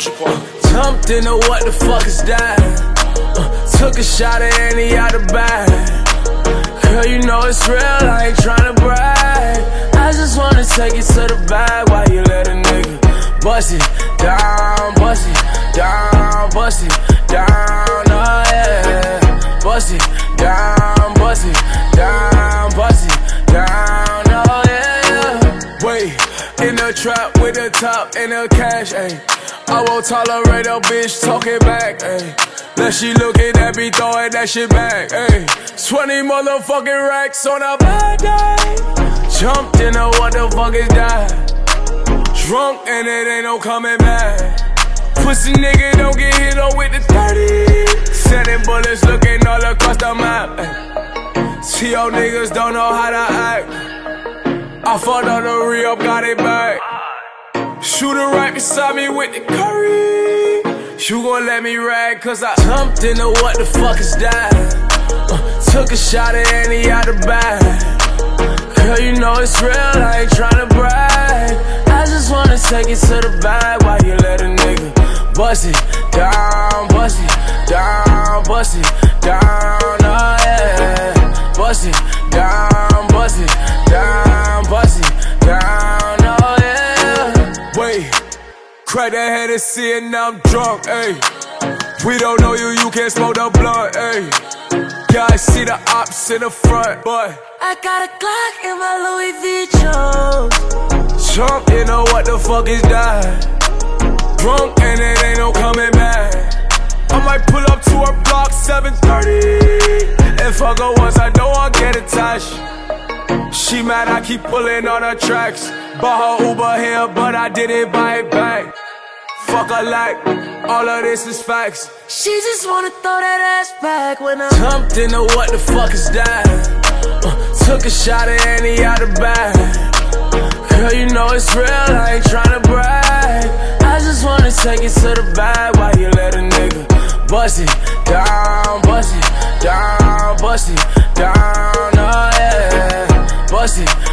Culture Park. Jumped into what the fuck is that? Took a shot at Annie out the bag. Girl, you know it's real, I ain't tryna brag. I just wanna take it to the bag while you let a nigga bust it down, bust it down, bust it down, oh yeah. Bust it down, bust it down, bust it down, oh yeah. Wait, in the trap with the top and the cash, ayy. I won't tolerate a bitch talking back, ayy. That she looking at me throwing that shit back, ayy. 20 motherfucking racks on a bad day. Jumped into what the fuck is that? Drunk and it ain't no coming back. Pussy nigga don't get hit on with the 30. Sending bullets looking all across the map, ay. T.O. niggas don't know how to act. I fought on the re-up, got it back. Shooter right beside me with the curry. You gon' let me rag cause I jumped into what the fuck is that? Took a shot at Annie out the bag. Girl, you know it's real, I ain't tryna brag. I just wanna take it to the bag while you let a nigga bust it down, bust it down, bust it down, oh yeah. Bust it down, bust it down, bust it down, oh yeah. Wait, crack that head and see it, now I'm drunk, ayy. We don't know you, you can't smoke the blunt, ayy. Yeah, I see the ops in the front, but I got a Glock in my Louis V Jones. jump into what the fuck is that? Drunk and it ain't no coming back. I might pull up to her block 7:30 and fuck her once I know I'll get attached. She mad I keep pulling on her tracks. Bought her Uber here but I didn't buy it back. Fuck her like, all of this is facts. She just wanna throw that ass back when I jumped into what the fuck is that? Took a shot at Annie out the bag. Girl, you know it's real, I ain't tryna brag. I just wanna take it to the bag while you let a nigga bust it down, bust it down, bust it down, oh yeah. Bust it